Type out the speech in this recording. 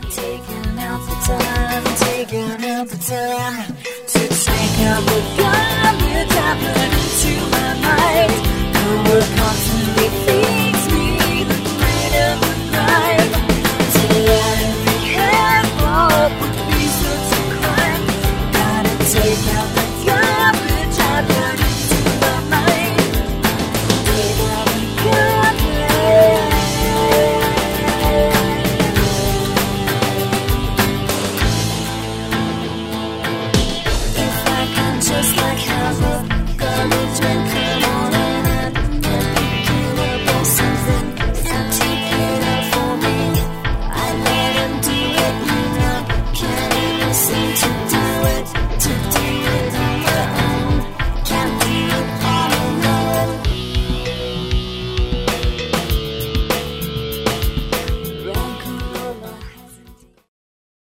taking out the time, taking out the time to take out the gun that's happening to my mind. The word